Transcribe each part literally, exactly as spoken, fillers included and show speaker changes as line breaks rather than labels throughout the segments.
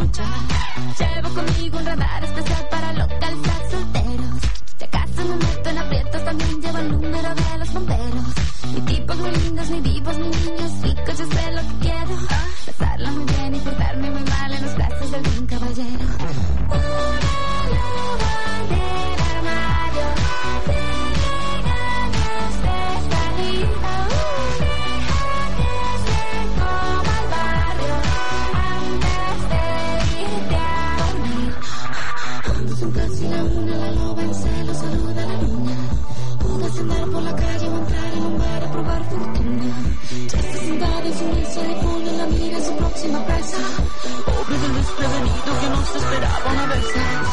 noche. Llevo conmigo un radar especial para localizar solteros. Si acaso me meto en aprietos, también llevo el número de los bomberos. Ni tipos muy lindos, ni divos, ni niños ricos, yo sé lo que quiero. Pasarla muy bien y portarme muy mal en los brazos de algún caballero.
Sentarse la una, la loba en celo, saluda a la niña. Puedes andar por la calle o entrar en un bar a probar fortuna. Ya está sentada en su mesa y pone la mira en su próxima presa. Pobre del desprevenido que no se esperaba una vez.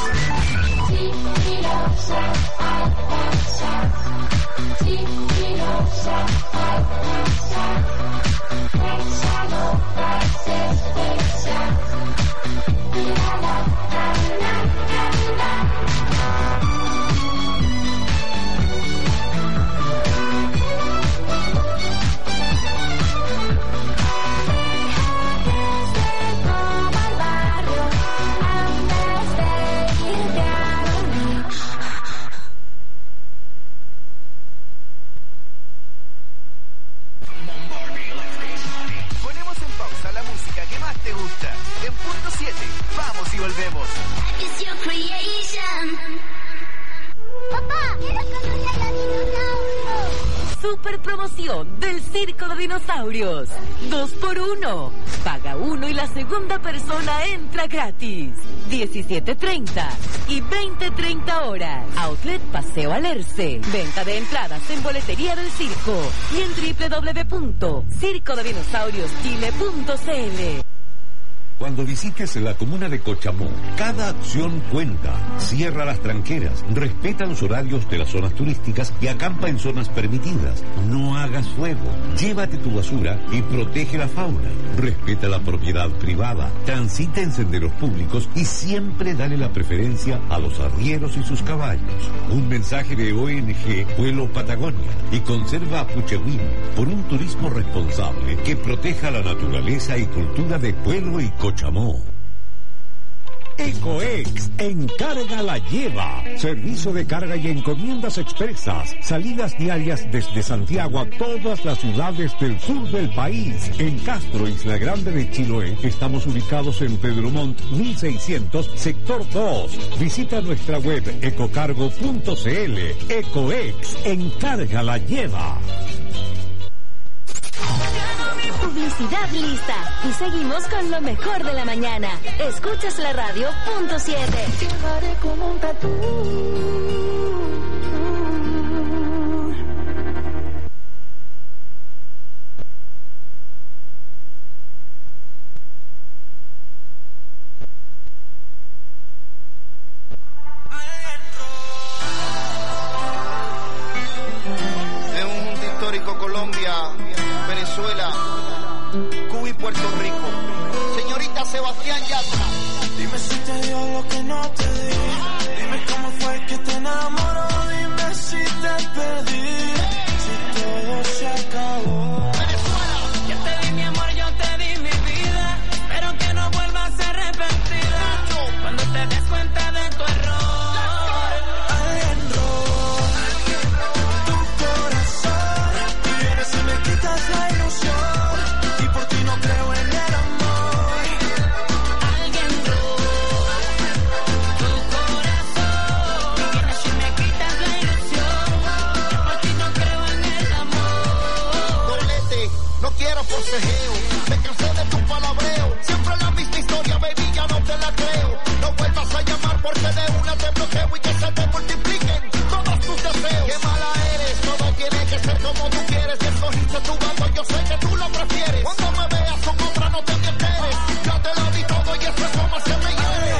Y volvemos.
Papá, quiero conocer a los dinosaurios.
Super promoción del Circo de Dinosaurios. Dos por uno. Paga uno y la segunda persona entra gratis. diecisiete treinta y veinte treinta horas. Outlet Paseo Alerce. Venta de entradas en boletería del circo y en doble u doble u doble u punto circo de dinosaurios chile punto c l.
Cuando visites la comuna de Cochamó, cada acción cuenta. Cierra las tranqueras, respeta los horarios de las zonas turísticas y acampa en zonas permitidas. No hagas fuego, llévate tu basura y protege la fauna. Respeta la propiedad privada, transita en senderos públicos y siempre dale la preferencia a los arrieros y sus caballos. Un mensaje de O N G Vuelo Patagonia y Conserva Apuchehuín por un turismo responsable que proteja la naturaleza y cultura de Pueblo y Cochamó.
Ecoex, encarga la lleva. Servicio de carga y encomiendas expresas. Salidas diarias desde Santiago a todas las ciudades del sur del país. En Castro, Isla Grande de Chiloé, estamos ubicados en Pedro Montt mil seiscientos, sector dos. Visita nuestra web ecocargo punto c l. Ecoex, encarga la lleva.
Publicidad lista. Y seguimos con lo mejor de la mañana. Escuchas la radio punto siete.
Llevaré como un tatú.
De un mundo histórico, Colombia, Venezuela, Cuba y Puerto Rico. Señorita Sebastián Yatra.
Dime si te dio lo que no te di. Dime cómo fue que te enamoró. Dime si te perdí. Si todo se acabó.
Venezuela.
Yo te di mi amor, yo te di mi vida. Espero que no vuelvas arrepentida. Cuando te des cuenta de tu error. Alguien robó tu corazón. Y vienes y me quitas la ilusión.
Forcejeo, me cansé de tu palabreo. Siempre la misma historia, baby, ya no te la creo. No vuelvas a llamar porque de una te bloqueo y que se te multipliquen todos tus deseos. Qué mala eres, todo tiene que ser como tú quieres. Y escogiste tu bando, yo sé que tú lo prefieres. Cuando me veas con otra no te me enteres. Ya te lo di todo y eso es como se me hiere.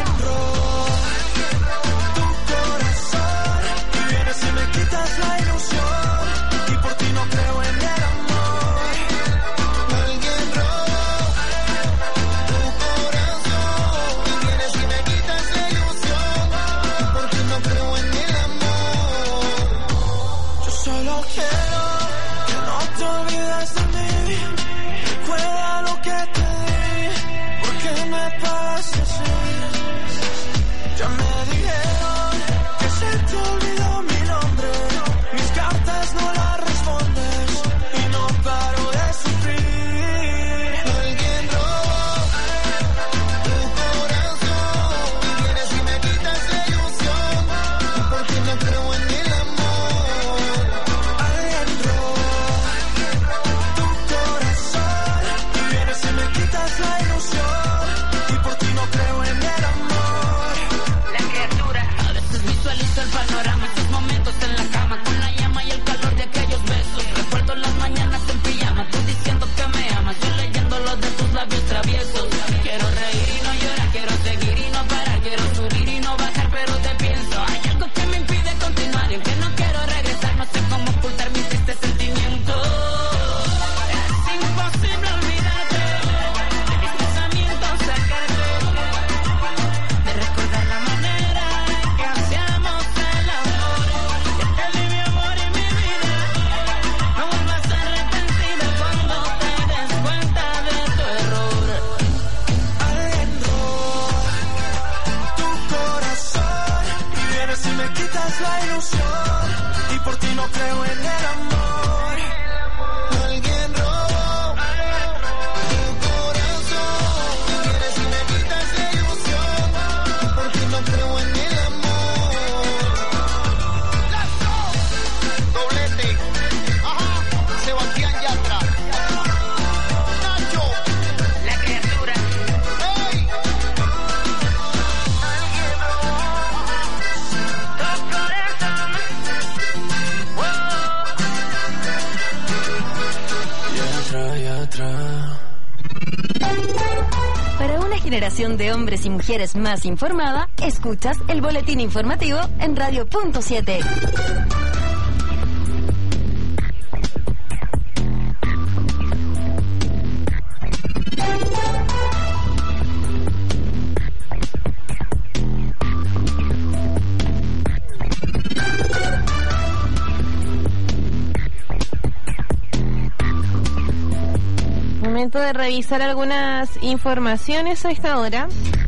Tu corazón y vienes y me quitas la ilusión. Y por ti no creo en el amor. Así. Ya me dijeron que se te olvidó mi nombre, mis cartas no las respondes y no paro de sufrir.
Alguien robó tu corazón y vienes y me quitas la ilusión, porque no creo en el amor.
Alguien robó tu corazón y vienes y me quitas la ilusión, y por ti no creo en el amor.
La criatura, a veces visualizo el panorama, esos momentos en la cama con la llama y el calor de aquellos besos. Recuerdo las mañanas en pijama, tú diciendo que me amas, yo leyendo los de tus labios traviesos. Quiero reír y no llorar, quiero seguir y no parar, quiero subir y no bajar, pero te pienso. Hay algo que me impide continuar y aunque no quiero regresar, no sé cómo ocultar mis tristes sentimientos. Es imposible olvidarte de mis pensamientos, sacarte de recordar la manera en que hacíamos el amor. Ya te di mi amor y mi vida, no vuelvas arrepentida cuando te des cuenta de tu error.
Alguien robó tu corazón y vienes y me quitas la ilusión, y por ti no creo en el amor.
Alguien robó tu corazón y vienes y me quitas la ilusión, porque no creo en el amor. Let's go. Doblete. Ajá. Sebastián Yatra. Nacho.
La criatura,
Hey.
tu corazón.
Y atrás, y atrás.
Para una generación de hombres y mujeres más informada, escuchas el boletín informativo en Radio Punto siete.
Momento de revisar algunas informaciones a esta hora.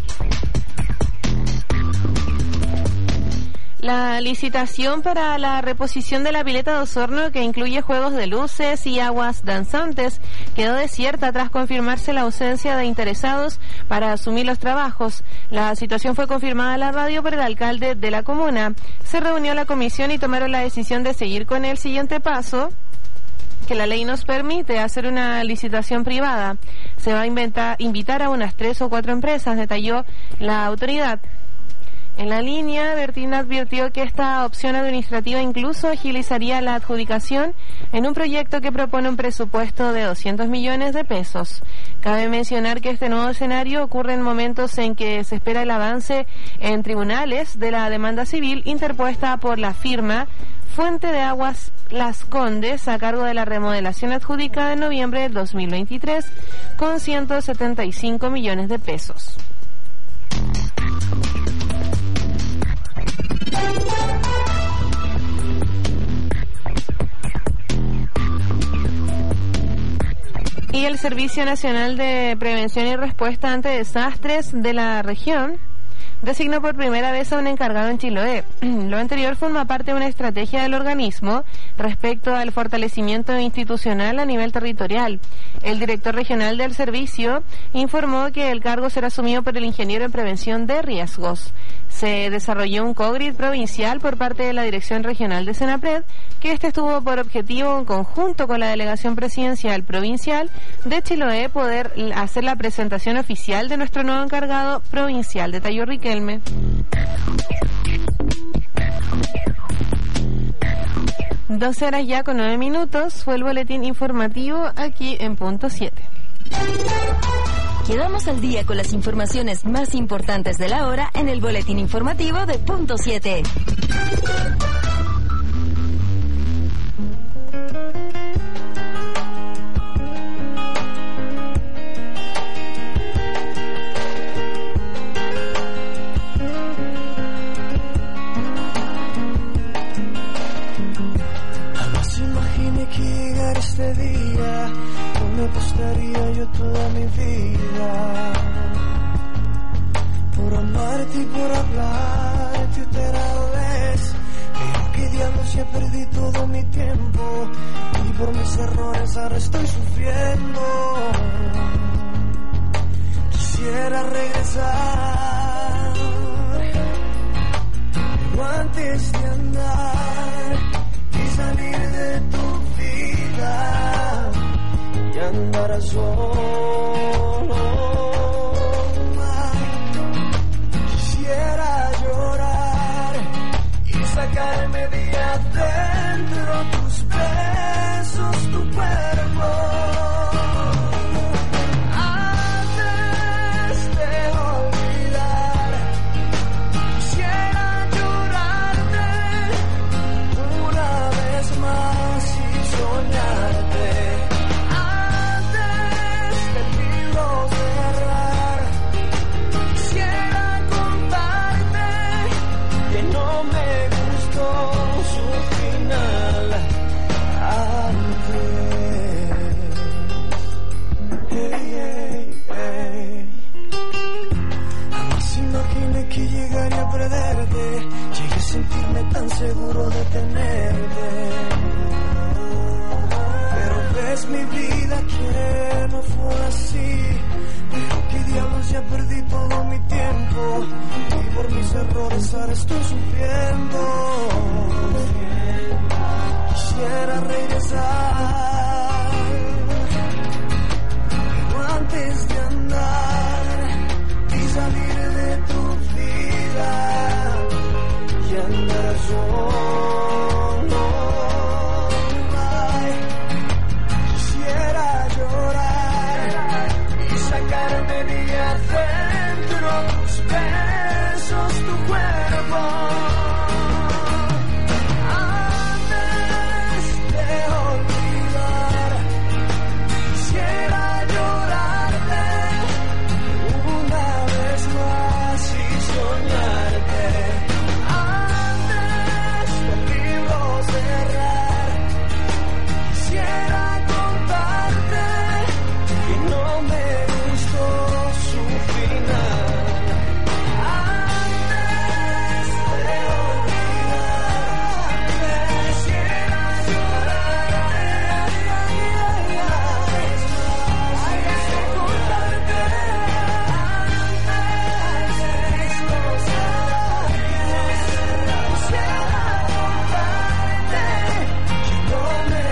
La licitación para la reposición de la pileta de Osorno, que incluye juegos de luces y aguas danzantes, quedó desierta tras confirmarse la ausencia de interesados para asumir los trabajos. La situación fue confirmada a la radio por el alcalde de la comuna. Se reunió la comisión y tomaron la decisión de seguir con el siguiente paso, que la ley nos permite hacer una licitación privada. Se va a inventar, invitar a unas tres o cuatro empresas, detalló la autoridad. En la línea, Bertín advirtió que esta opción administrativa incluso agilizaría la adjudicación en un proyecto que propone un presupuesto de doscientos millones de pesos. Cabe mencionar que este nuevo escenario ocurre en momentos en que se espera el avance en tribunales de la demanda civil interpuesta por la firma Fuente de Aguas Las Condes a cargo de la remodelación adjudicada en noviembre del dos mil veintitrés con ciento setenta y cinco millones de pesos. Y el Servicio Nacional de Prevención y Respuesta ante Desastres de la región designó por primera vez a un encargado en Chiloé. Lo anterior forma parte de una estrategia del organismo respecto al fortalecimiento institucional a nivel territorial. El director regional del servicio informó que el cargo será asumido por el ingeniero en prevención de riesgos. Se desarrolló un COGRID provincial por parte de la Dirección Regional de Senapred, que este estuvo por objetivo, en conjunto con la Delegación Presidencial Provincial de Chiloé, poder hacer la presentación oficial de nuestro nuevo encargado provincial. Detalló Riquelme. doce horas ya con nueve minutos, fue el boletín informativo aquí en Punto siete.
Quedamos al día con las informaciones más importantes de la hora en el boletín informativo de Punto siete.
Jamás imaginé que llegara este día, no me apostaría yo toda mi vida
por amarte y por hablarte otra vez. Pero qué diablos, ya perdí todo mi tiempo y por mis errores ahora estoy sufriendo. Quisiera regresar, pero antes de andar y salir de tu vida y andar a solo. Quisiera llorar y sacarme de adentro tus besos, tu cuerpo. Llegué a sentirme tan seguro de tenerte, pero ves mi vida que no fue así. Pero qué diablos, ya perdí todo mi tiempo y por mis errores ahora estoy sufriendo. Quisiera regresar, pero antes de andar y salir de tu vida y andar solo. Ay, quisiera llorar y sacarme de adentro tus besos, tu cuerpo. Antes de olvidar, quisiera llorarte una vez más y soñarte. Quisiera contarte que no me gustó su final. Antes de olvidar, quisiera llorar. Quisiera contarte antes de gozar. Quisiera contarte que no me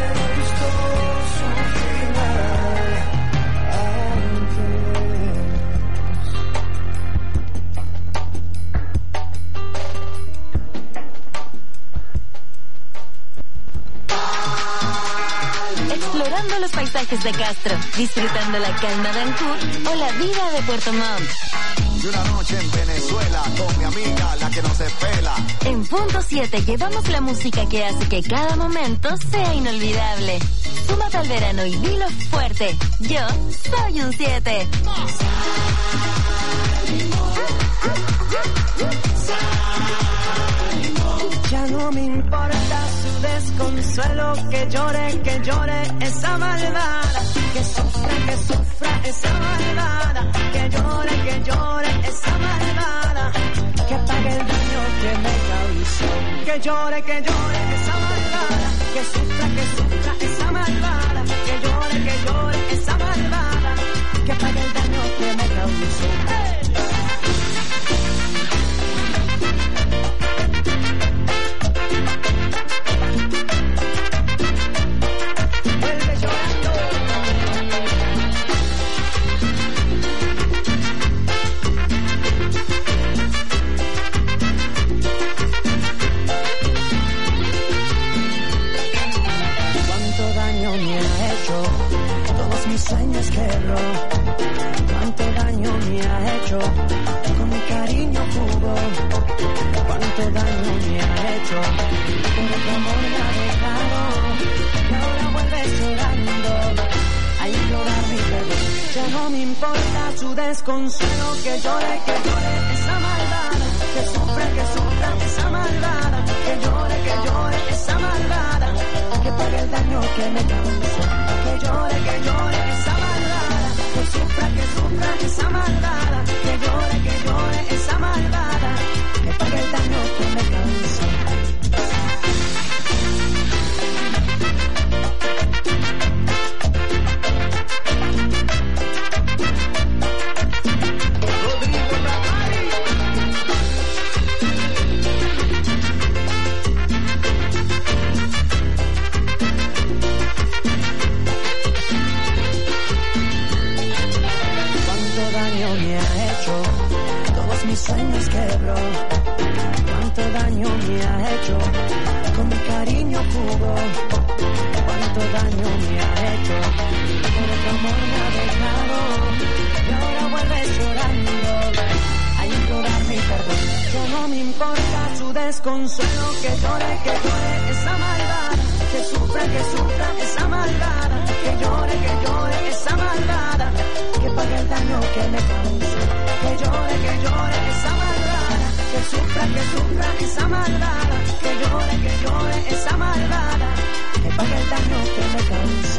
explorando los paisajes de Castro, disfrutando la calma de Ancud o la vida de Puerto Montt.
Y una noche en Venezuela con mi amiga, la que no se pela.
En Punto siete llevamos la música que hace que cada momento sea inolvidable. Súmate al verano y dilo fuerte. Yo soy un siete.
Ya no me importa su desconsuelo, que llore, que llore esa malvada, que sufra, que sufra esa malvada, que llore, que llore esa malvada, que pague el daño que me causó, que llore, que llore esa malvada, que sufra, que sufra esa malvada, que llore, que llore esa malvada, que pague el daño que me causó. ¡Hey! Sueños quebró, cuánto daño me ha hecho, con mi cariño jugó, cuánto daño me ha hecho, por otro amor me ha dejado, y ahora vuelve llorando, a implorar mi perdón. Ya no me importa su desconsuelo, que llore, que llore esa malvada, que sufra, que sufra esa malvada, que llore, que llore esa malvada, que pague el daño que me causó, que llore, que llore esa malvada, que sufra, que sufra esa malvada, que llore, que llore esa malvada, que pague el daño que me causó. Mis sueños quebró, cuánto daño me ha hecho, con mi cariño jugó, cuánto daño me ha hecho, por otro amor me ha dejado, y ahora vuelve llorando, a implorar mi perdón. Yo no me importa su desconsuelo, que llore, que llore esa malvada, que sufra, que sufra esa malvada, que llore, que llore esa malvada, que pague el daño que me causó. Que llore, que llore esa malvada, que sufra, que sufra esa malvada, que llore, que llore esa malvada, que pague el daño que me causa.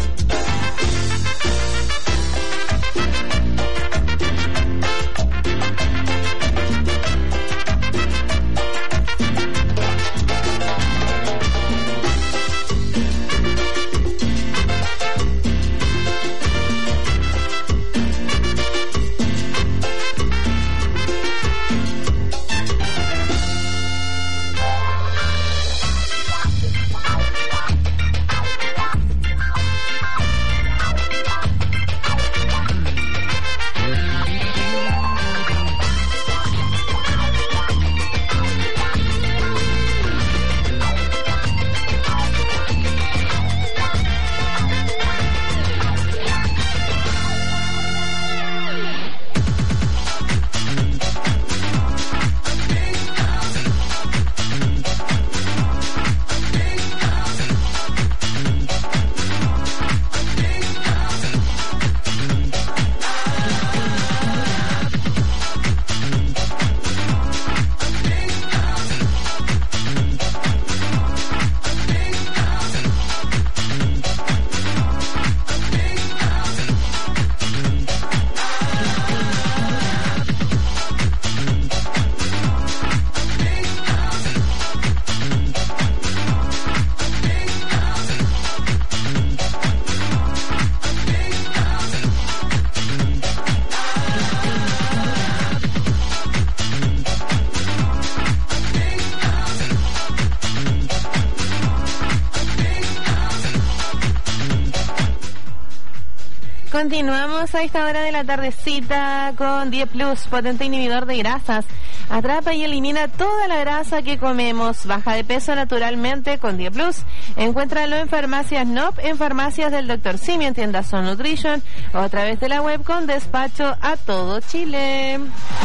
Continuamos a esta hora de la tardecita con diez plus, potente inhibidor de grasas. Atrapa y elimina toda la grasa que comemos. Baja de peso naturalmente con diez plus. Encuéntralo en farmacias N O P, en farmacias del doctor Simi, en tiendas Son Nutrition o a través de la web con despacho a todo Chile.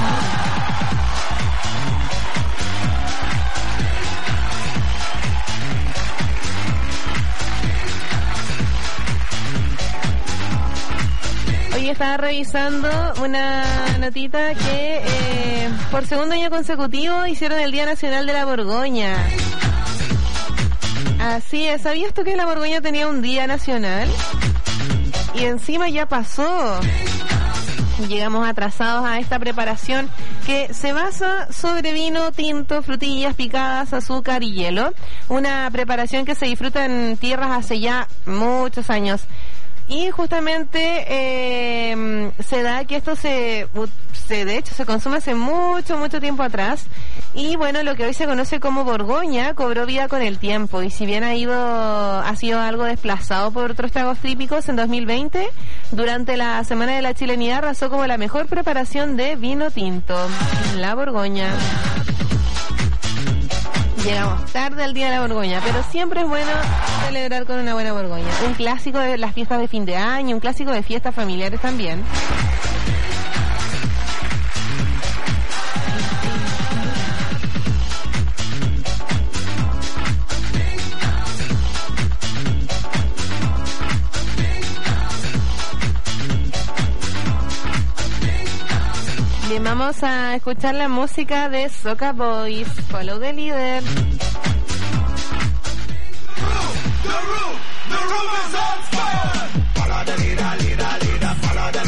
Hoy estaba revisando una notita que eh, por segundo año consecutivo hicieron el Día Nacional de la Borgoña. Así es, ¿sabías tú que la Borgoña tenía un día nacional? Y encima ya pasó. Llegamos atrasados a esta preparación que se basa sobre vino tinto, frutillas picadas, azúcar y hielo. Una preparación que se disfruta en tierras hace ya muchos años. Y justamente eh, se da que esto se, se, de hecho, se consume hace mucho, mucho tiempo atrás. Y bueno, lo que hoy se conoce como Borgoña cobró vida con el tiempo. Y si bien ha ido, ha sido algo desplazado por otros tragos típicos, en dos mil veinte, durante la Semana de la Chilenidad, arrasó como la mejor preparación de vino tinto, la Borgoña. Llegamos tarde al Día de la Borgoña, pero siempre es bueno celebrar con una buena Borgoña. Un clásico de las fiestas de fin de año, un clásico de fiestas familiares también. Bien, vamos a escuchar la música de Soca Boys, Follow the Leader.
Follow the leader, leader, leader, follow the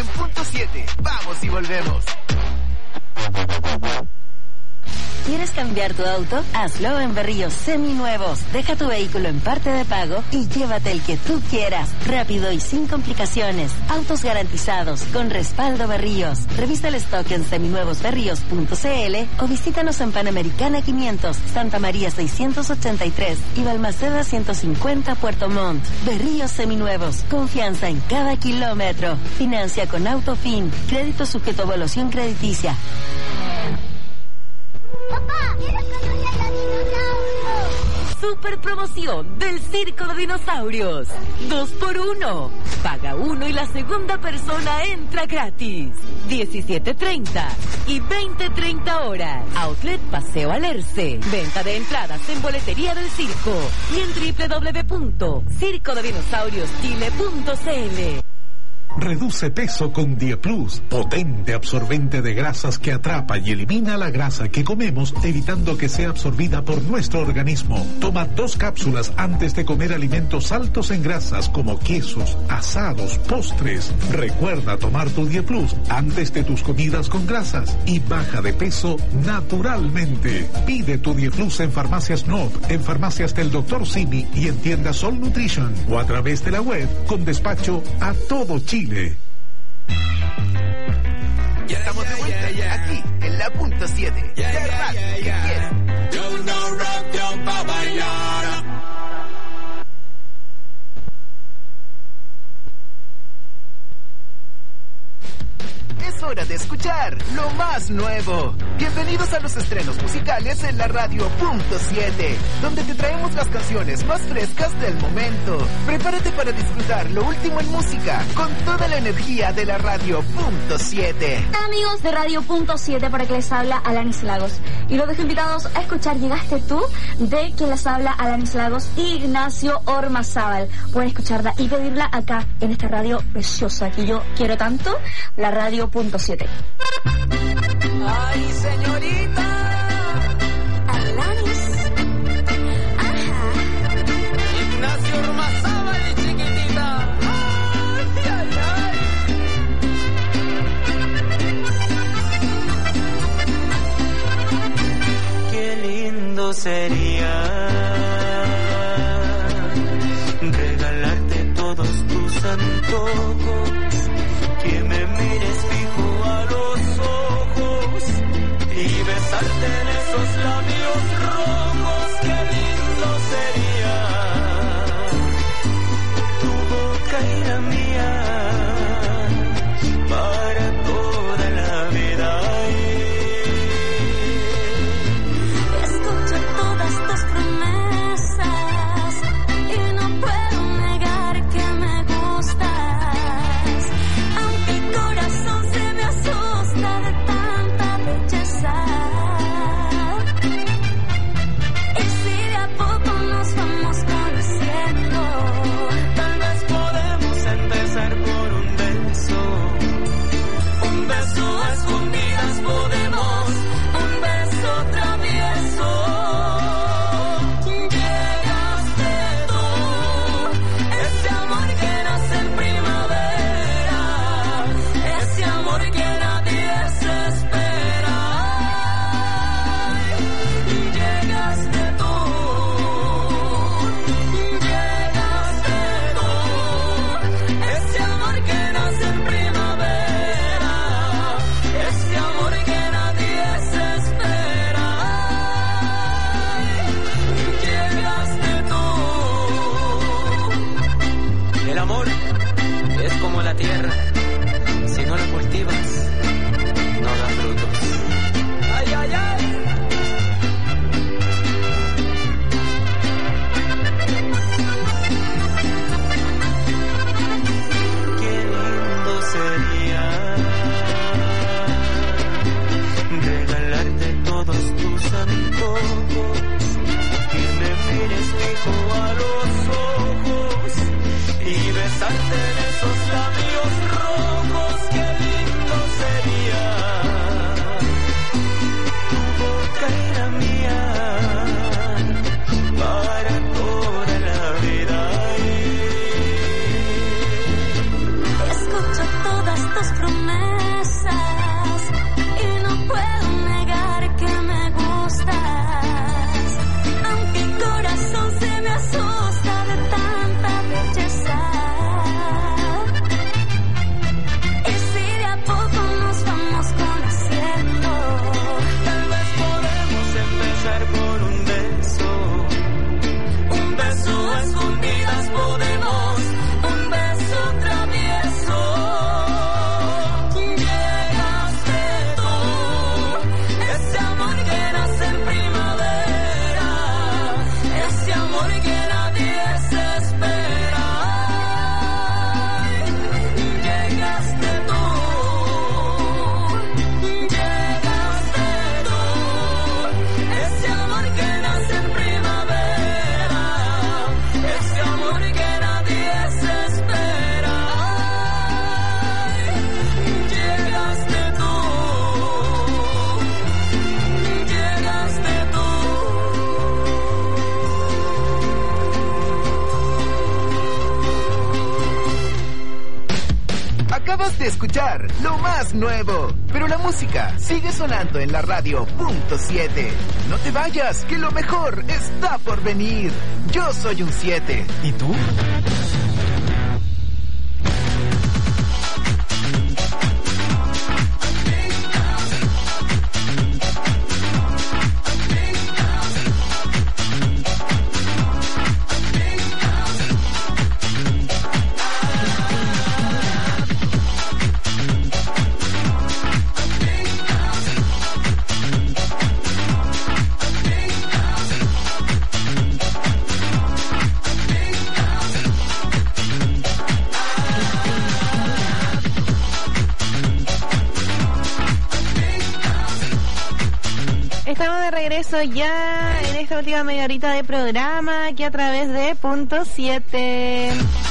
en punto siete. Vamos y volvemos.
¿Quieres cambiar tu auto? Hazlo en Berríos Seminuevos. Deja tu vehículo en parte de pago y llévate el que tú quieras. Rápido y sin complicaciones. Autos garantizados con respaldo Berríos. Revisa el stock en seminuevos berríos punto c l o visítanos en Panamericana quinientos, Santa María seiscientos ochenta y tres y Balmaceda ciento cincuenta Puerto Montt. Berríos Seminuevos. Confianza en cada kilómetro. Financia con Autofin. Crédito sujeto a evaluación crediticia.
Papá, quiero conocer a los dinosaurios.
Super promoción del Circo de Dinosaurios. Dos por uno. Paga uno y la segunda persona entra gratis. diecisiete treinta y veinte treinta horas. Outlet Paseo Alerce. Venta de entradas en boletería del circo y en doble u doble u doble u punto circo de dinosaurios chile punto c l.
Reduce peso con Dieplus, potente absorbente de grasas que atrapa y elimina la grasa que comemos, evitando que sea absorbida por nuestro organismo. Toma dos cápsulas antes de comer alimentos altos en grasas como quesos, asados, postres. Recuerda tomar tu Dieplus antes de tus comidas con grasas y baja de peso naturalmente. Pide tu Dieplus en Farmacias Nord, en Farmacias del doctor Simi y en tiendas Sol Nutrition o a través de la web con despacho a todo Chile.
Ya estamos de vuelta aquí en la punto siete. De radio que quiero.
Yo no rock pa' bailar.
Es hora de escuchar lo más nuevo. Bienvenidos a los estrenos musicales en la radio punto siete, donde te traemos las canciones más frescas del momento. Prepárate para disfrutar lo último en música con toda la energía de la radio punto siete.
Amigos de radio punto siete, para que les habla Alanis Lagos. Y los dejo invitados a escuchar Llegaste tú, de quien les habla Alanis Lagos y Ignacio Ormazábal. Pueden escucharla y pedirla acá en esta radio preciosa que yo quiero tanto, la radio punto siete.
Ay, señorita.
Alanis. Ajá.
Ignacio Ormazábal, chiquitita. Ay, ay, ay. Qué lindo sería regalarte todos tus antojos, que me mires fijo a los ojos y besarte en esos labios rojos. Qué lindo sería tu boca y la mía para toda la vida.
Escucho todas tus promesas y no puedo negar que me gustas.
se me asusta de tanta belleza. Y si de a poco nos vamos conociendo,
tal vez podemos empezar por un beso. Un beso a escondidas podemos, un beso travieso. Llegaste tú, ese amor que nace en primavera, ese amor que nadie se espera. Llegaste tú, llegaste tú, ese amor que nace en primavera, ese amor que nadie se espera. Llegaste tú, llegaste tú.
Acabas de escuchar lo más nuevo, pero la música sigue sonando en la radio punto siete. No te vayas, que lo mejor está por venir. Yo soy un siete. ¿Y tú?
Estamos de regreso ya en esta última media horita de programa, aquí a través de Punto siete.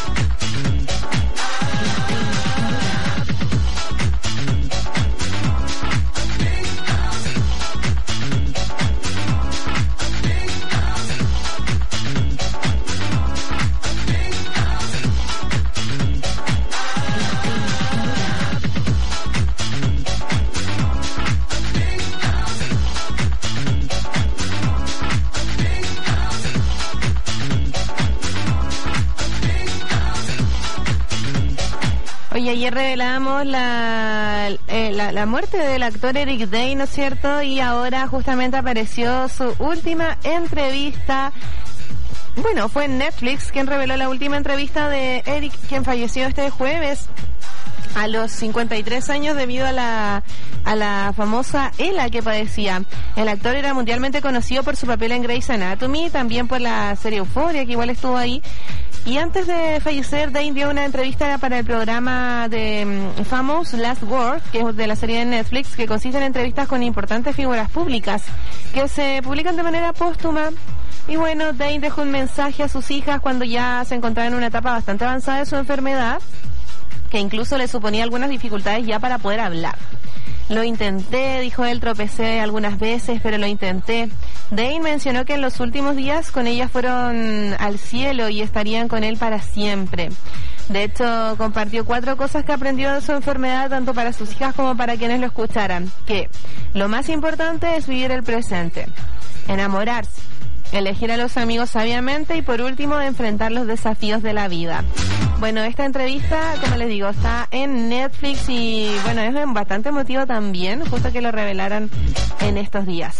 Oye, ayer revelamos la, eh, la, la muerte del actor Eric Day, ¿no es cierto? Y ahora justamente apareció su última entrevista. Bueno, fue en Netflix quien reveló la última entrevista de Eric, quien falleció este jueves a los cincuenta y tres años debido a la a la famosa ELA que padecía. El actor era mundialmente conocido por su papel en Grey's Anatomy, también por la serie Euphoria, que igual estuvo ahí. Y antes de fallecer, Dane dio una entrevista para el programa de um, Famous Last Word, que es de la serie de Netflix, que consiste en entrevistas con importantes figuras públicas, que se publican de manera póstuma. Y bueno, Dane dejó un mensaje a sus hijas cuando ya se encontraba en una etapa bastante avanzada de su enfermedad, que incluso le suponía algunas dificultades ya para poder hablar. Lo intenté, dijo él, tropecé algunas veces, pero lo intenté. Dane mencionó que en los últimos días con ella fueron al cielo y estarían con él para siempre. De hecho, compartió cuatro cosas que aprendió de su enfermedad, tanto para sus hijas como para quienes lo escucharan. Que lo más importante es vivir el presente, enamorarse, elegir a los amigos sabiamente y por último enfrentar los desafíos de la vida. Bueno, esta entrevista, como les digo, está en Netflix y bueno, es bastante emotivo también, justo que lo revelaran en estos días.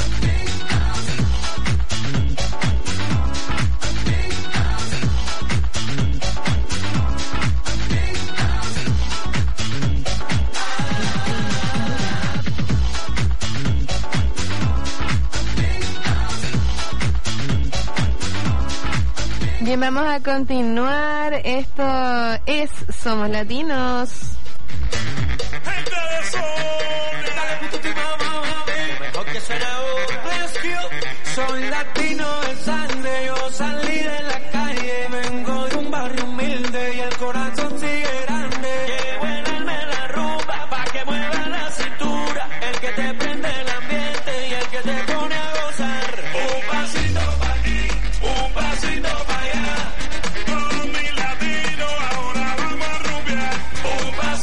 Bien, vamos a continuar. Esto es Somos Latinos.
Gente de sol, dale puto ti mamá, mejor que suena un rescue. Soy latino de sangre, yo salí de la calle, vengo de un barrio humilde y el corazón sigue grande. Llevo en alma la rumba pa' que mueva la cintura, el que te prende el ambiente y el que te pone a gozar. Un pasito pa' aquí, un pasito pa' allá, con mi latino ahora vamos a rumbear. Un pasito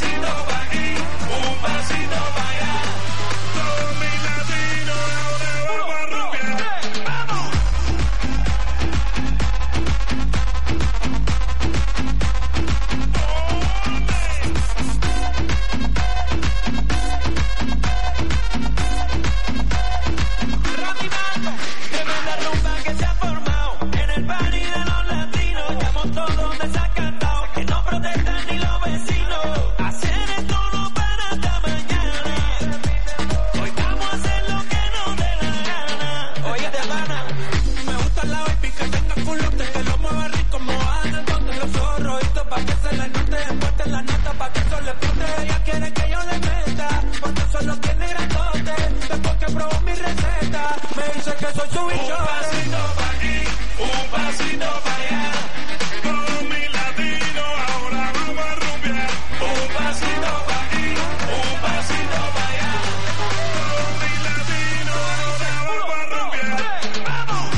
el party de los latinos. Llamo todos desacatados que no protestan ni los vecinos. Hacer esto no para hasta mañana. Hoy vamos a hacer lo que nos dé la gana. Oye, de pana, me gusta la baby que tenga culote, que lo mueva rico, mojada en el bote. Los ojos rojitos pa' que se le note, envuelta en la nota pa' que eso le explote. Ella quiere que yo le meta, porque solo tiene grandote. Después que probó mi receta, me dice que soy su bicho. Un pasito pa' aquí, un pasito pa' allá. Todos mis latinos ahora vamos a rumbear. Un pasito pa' aquí, un pasito pa' allá. Todos mis latinos ahora vamos a rumbear. ¡Vamos!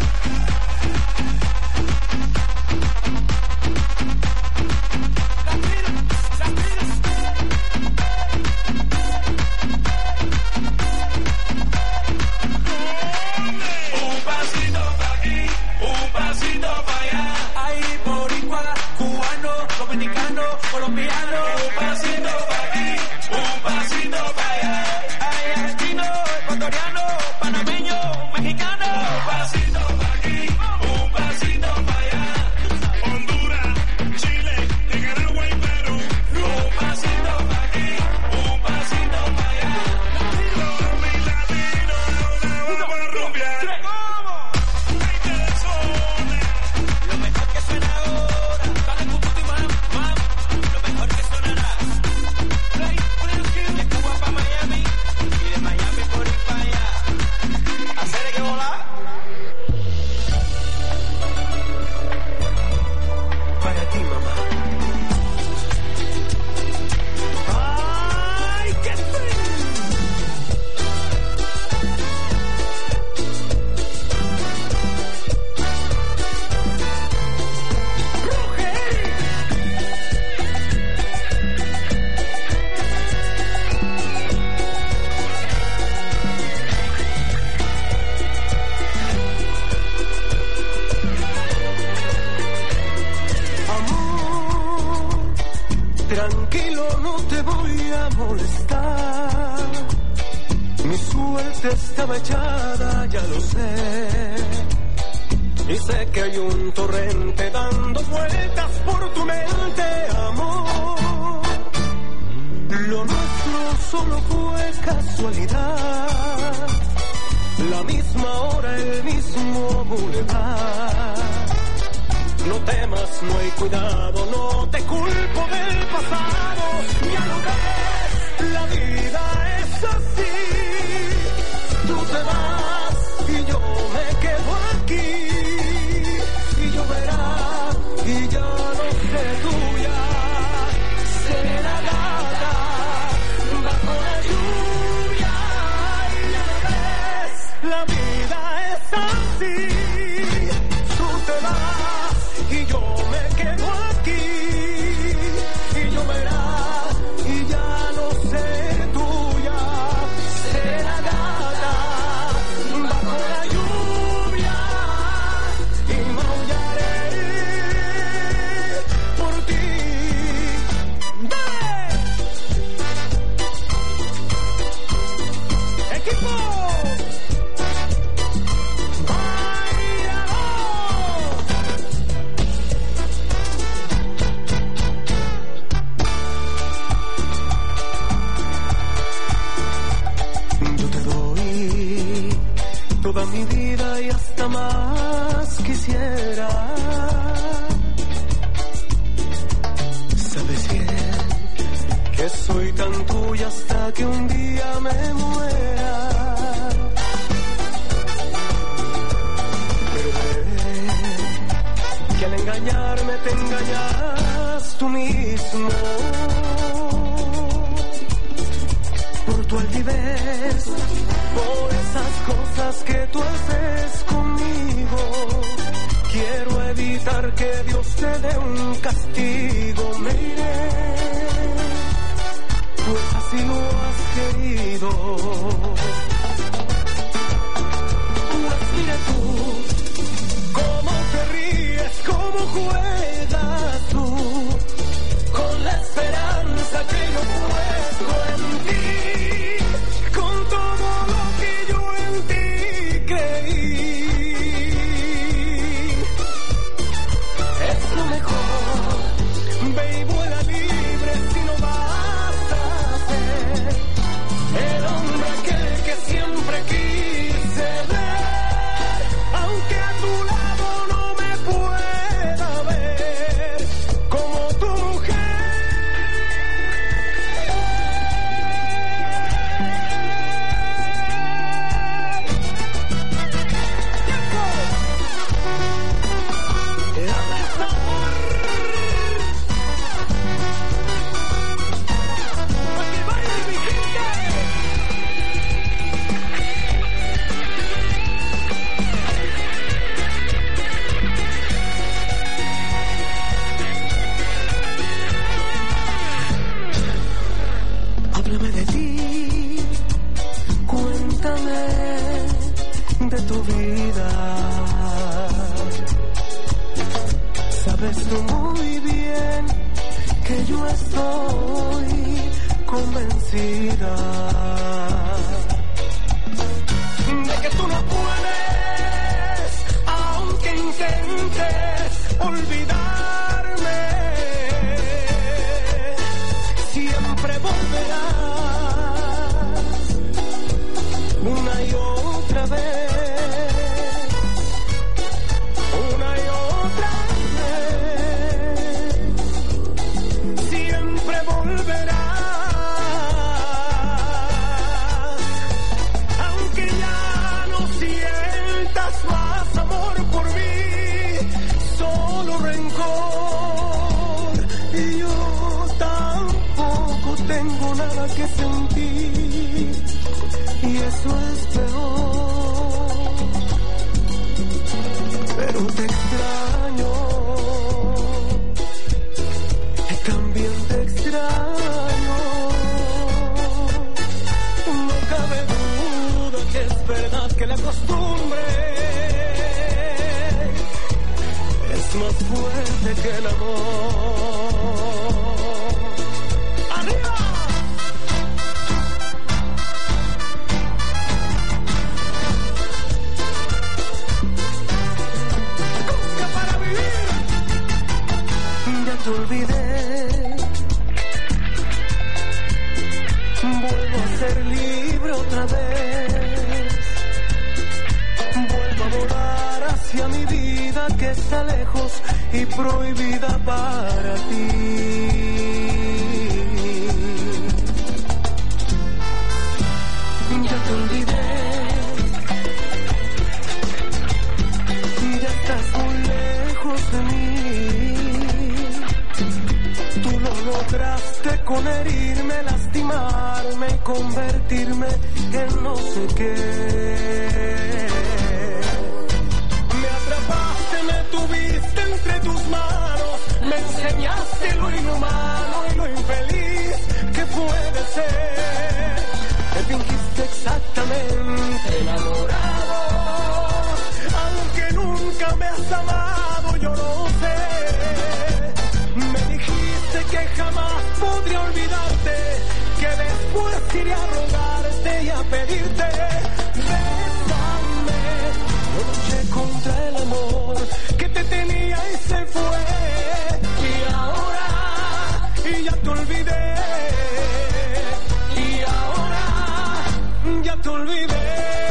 Un pasito pa' aquí, un pasito pa' allá. Ahí boricua, cubano, dominicano, colombiano. Un pasito pa' aquí, un pasito pa' allá. Hay argentino, ecuatoriano, panameño, mexicano. Un pasito pa' aquí, un pasito pa' allá. Honduras, Chile, Nicaragua y Perú. Un pasito pa' aquí, un pasito pa' allá. Todos mis latinos ahora vamos a rumbear. veinte de zona. Lo mejor que suena ahora. Dale cucuti, mam, mam. Lo mejor que sonará. Play, play, de Cuba pa' Miami. Y de Miami por ir pa' allá. Hacer que volar. Para ti, mamá. ¡Ay, qué frío! Amor, tranquilo, no te voy a molestar. Mi suerte estaba echada, ya lo sé. Y sé que hay un torrente dando vueltas por tu mente, amor. Lo nuestro solo fue casualidad. La misma hora, el mismo bulevar. No temas, no hay cuidado, no te culpo del pasado. Ya lo ves, la vida es así. Tú te vas y yo me quedo aquí. Y lloverá y ya no sé tuya. Serenata bajo la lluvia. Y ya lo ves, la vida es así. Tú te vas y yo me quedo aquí. Y lloverá y ya no sé tuya. Serenata bajo la lluvia. Y maullaré por ti. ¡Dale! ¡Equipo! Yo te doy toda mi vida y hasta más quisiera. Sabes bien que soy tan tuya hasta que un día me muera. Pero ve que al engañarme te engañas tú mismo. Por tu altivez, por esas cosas que tú haces conmigo. Quiero evitar que Dios te dé un castigo. Me iré, pues así lo has querido. Pues mira tú, cómo te ríes, cómo juegas tú, con la esperanza que yo puesto en ti, con todo lo que yo en ti creí.
sabes tú muy bien que yo estoy convencida de que tú no puedes, aunque intentes olvidarme, siempre volverás una y otra vez. Que sentir y eso es peor, pero te extraño y también te extraño. No cabe duda que es verdad que la costumbre es más fuerte que el amor. Te olvidé, vuelvo a ser libre otra vez, vuelvo a volar hacia mi vida que está lejos y prohibida para ti. Ya te olvidé, ya estás muy lejos de mí. Lograste con herirme, lastimarme y convertirme en no sé qué. Me atrapaste, me tuviste entre tus manos, me enseñaste lo inhumano y lo infeliz que puede ser. Te fingiste exactamente enamorado, aunque nunca me has amado, yo lo sé. Que jamás podría olvidarte, que después iré a rogarte y a pedirte. Bésame, yo luché contra el amor que te tenía y se fue. Y ahora, y ya te olvidé. Y ahora, ya te olvidé.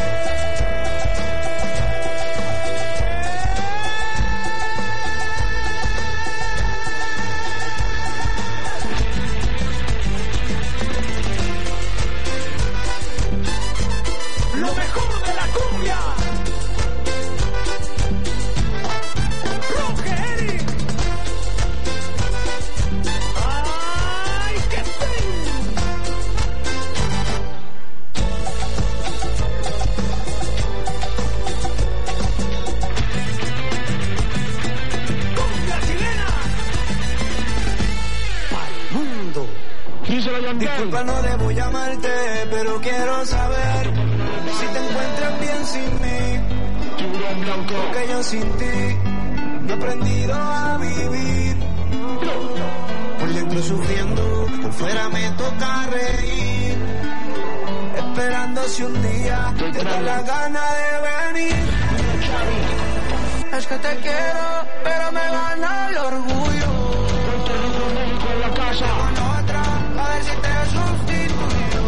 Disculpa, no debo llamarte, pero quiero saber si te encuentras bien sin mí. Porque yo sin ti no he aprendido a vivir. Por dentro sufriendo, por fuera me toca reír. Esperando si un día te da la gana de venir. Es que te quiero, pero me gana el orgullo. Con la casa. A ver si te sustituyo.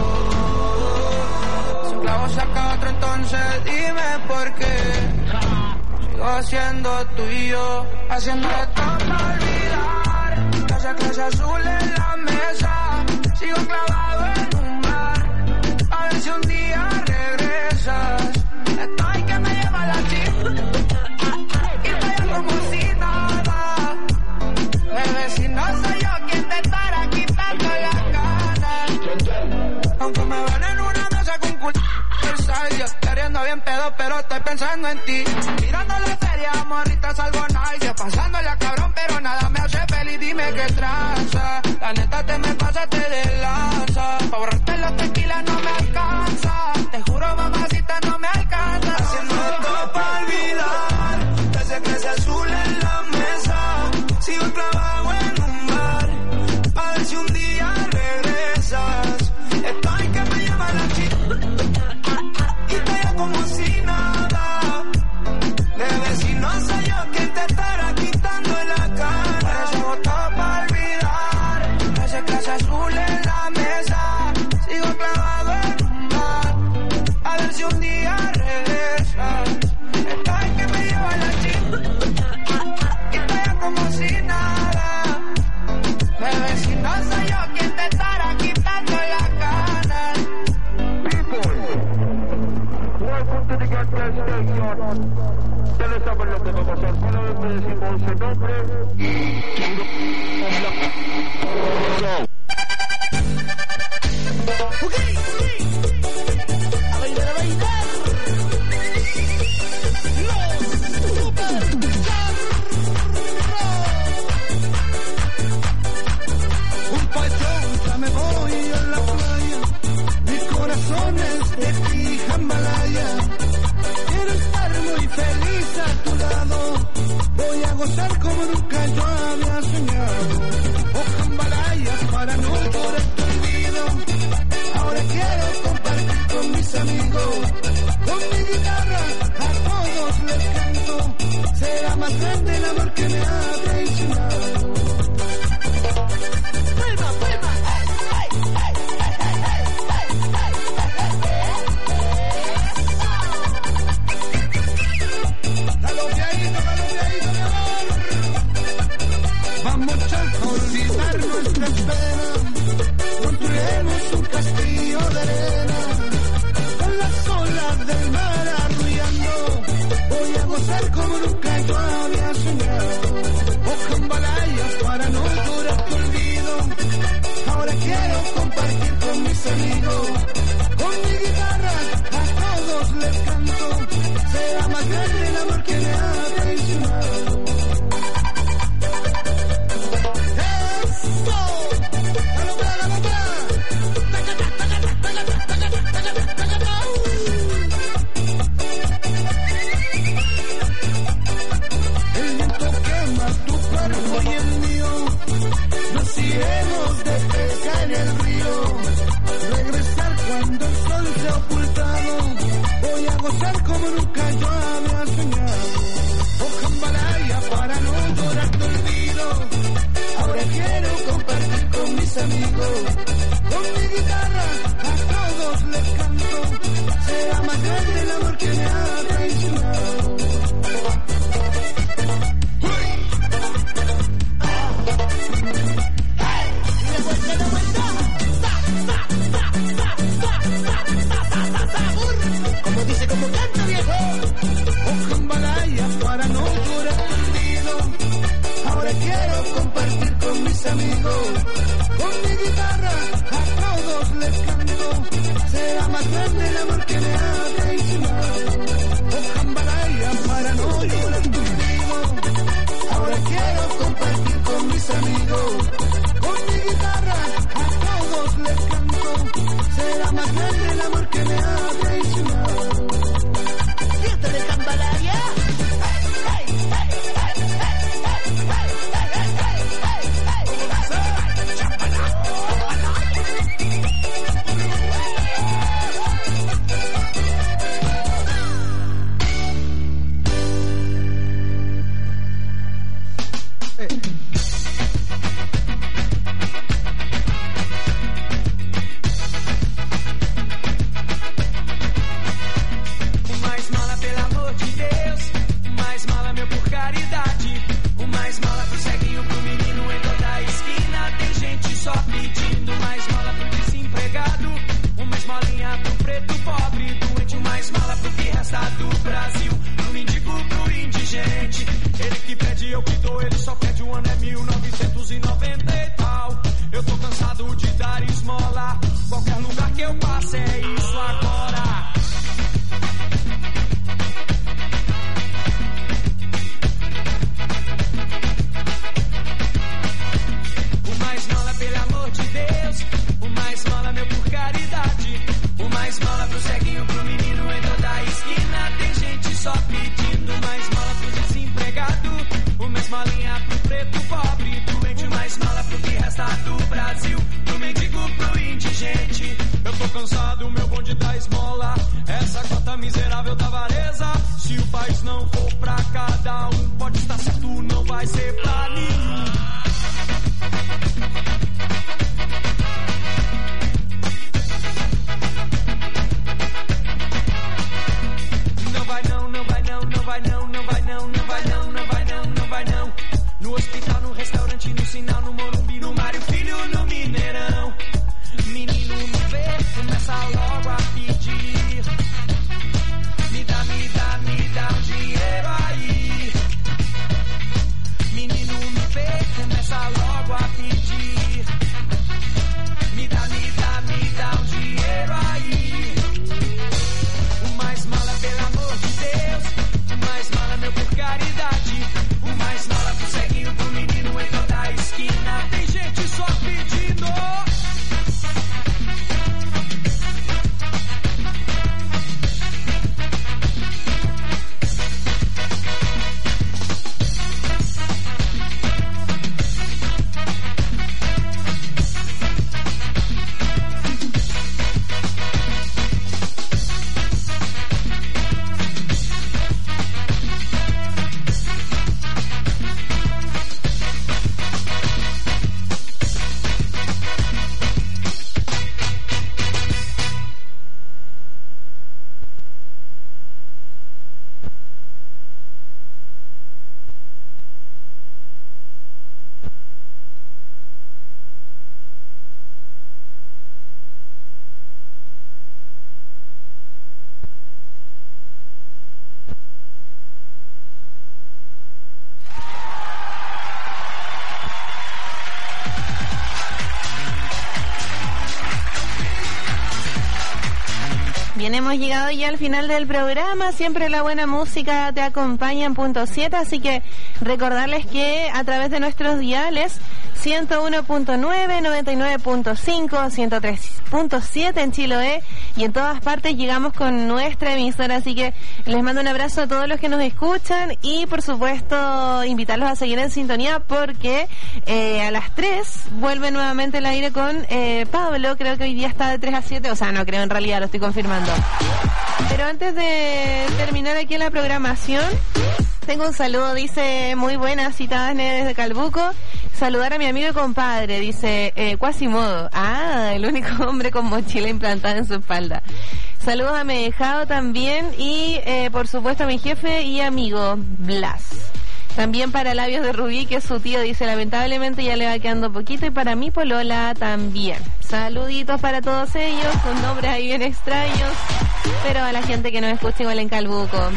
Si un clavo saca otro, entonces dime por qué. Sigo siendo tuyo, haciendo todo para olvidar. Esa clase azul en la mesa, sigo clavado en un mar. A ver si un día regresas. Estoy que me lleva la chica y estoy como si nada. Bebé, si no soy yo quien te estará quitando la gana. Aunque me ven en una mesa con culo Versailles, queriendo bien pedo, pero estoy pensando en ti. Mirando la serie, morrita salvo nice. Pasándola cabrón, pero nada me hace feliz. Dime qué traza. La neta te me pasaste de lanza. Pa' borrarte los tequilas no me alcanza. Te juro, mamacita, no me alcanza. Haciendo todo pa' olvidar. Ese crece azul en la mesa.
ese nombre. Okay. A bailar, a bailar. Los Super un pachón, ya me voy a la playa. Mi corazón es de ti, Jambalaya. Quiero estar muy feliz a tu lado. Voy a gozar como nunca yo había soñado. Oh, Jambalaya, para no llorar tu olvido. Ahora quiero compartir con mis amigos. Con mi guitarra a todos les canto. Será más grande el amor que me ha traicionado. ¡Palma, palma! ¡Ay, ay, ay, ay, ay, ay, ay! ¡Galopeadito, galopeadito, mi amor! Vamos a olvidar nuestras penas. Construiremos un castillo de arena. Con las olas del mar arrullando. Voy a gozar como nunca yo había soñado. Oh, Jambalaya, para no llorar tu olvido. Ahora quiero compartir con mis amigos. Con mi guitarra a todos les canto. Será más grande el amor que me ha traicionado. ¡Eso! ¡Galopea, galopea! El viento quema tu cuerpo y el mío. Nos iremos de pesca en el río. Regresar cuando el sol se ha ocultado. Voy a gozar como nunca yo había soñado. Oh, Jambalaya, para no llorar tu olvido. Ahora quiero compartir con mis amigos. Con mi guitarra a todos les canto. Será más grande el amor que me ha traicionado. Como dice, como canta, viejo. Oh, Jambalaya, para no llorar olvido. Ahora quiero compartir con mis amigos. Con mi guitarra a todos les canto. Será más grande el amor que me ha traicionado. Oh, Jambalaya, para no llorar olvido. Ahora quiero compartir con mis amigos. Con mi guitarra a todos les canto. Será más grande el amor que me ha traicionado. Fiesta de Jambalaya.
a pedir. Me dá, me dá, me dá o dinheiro aí. O mais mala, pelo amor de Deus. O mais mala, meu, por caridade. O mais mala pro ceguinho, pro menino em toda esquina. Tem gente só pedindo.
Bien, hemos llegado ya al final del programa. Siempre la buena música te acompaña en punto siete, así que recordarles que a través de nuestros diales ciento uno punto nueve, noventa y nueve punto cinco, ciento tres punto siete en Chiloé y en todas partes llegamos con nuestra emisora, así que les mando un abrazo a todos los que nos escuchan y por supuesto invitarlos a seguir en sintonía porque eh, a las tres vuelve nuevamente el aire con eh, Pablo. Creo que hoy día está de tres a siete, o sea, no creo, en realidad lo estoy confirmando. Pero antes de terminar aquí en la programación, tengo un saludo, dice, muy buenas, citadas desde Calbuco. Saludar a mi amigo y compadre, dice, eh, Quasimodo. Ah, el único hombre con mochila implantada en su espalda. Saludos a Medejado también y, eh, por supuesto, a mi jefe y amigo, Blas. También para Labios de Rubí, que es su tío, dice, lamentablemente ya le va quedando poquito. Y para mi polola también. Saluditos para todos ellos, con nombres ahí bien extraños, pero a la gente que nos escucha igual en Calbuco.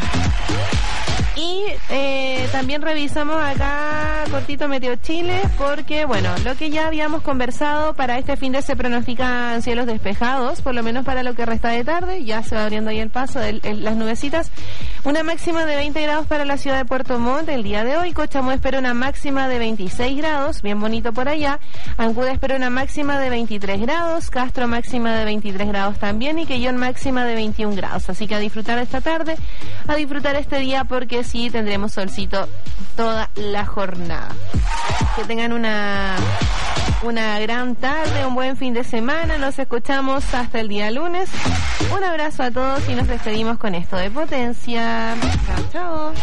Y eh, también revisamos acá cortito Meteo Chile porque, bueno, lo que ya habíamos conversado, para este fin de se pronostican cielos despejados, por lo menos para lo que resta de tarde, ya se va abriendo ahí el paso de el, las nubecitas. Una máxima de veinte grados para la ciudad de Puerto Montt el día de hoy. Cochamó espera una máxima de veintiséis grados, bien bonito por allá. Ancuda espera una máxima de veintitrés grados, Castro máxima de veintitrés grados también y Quellón máxima de veintiún grados. Así que a disfrutar esta tarde, a disfrutar este día porque sí tendremos solcito toda la jornada. Que tengan una una gran tarde, un buen fin de semana. Nos escuchamos hasta el día lunes. Un abrazo a todos y nos despedimos con esto de Potencia. Chao, chao.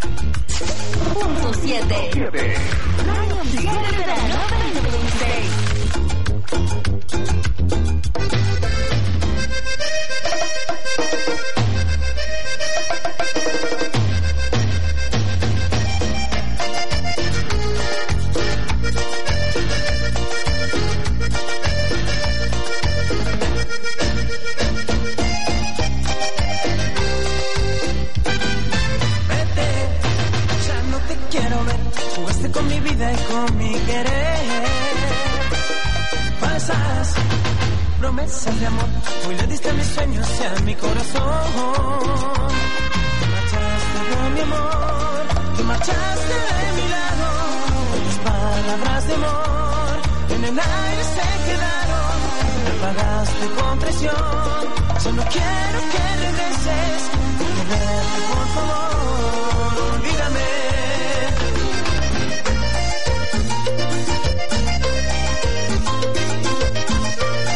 Punto siete. Radio Oficial del Verano veinte veintiséis.
Con mi vida y con mi querer, falsas promesas de amor, hoy le diste a mis sueños y a mi corazón. Te marchaste de mi amor, te marchaste de mi lado, tus palabras de amor en el aire se quedaron, me pagaste con presión, solo quiero que regreses, que verte por favor, olvídame.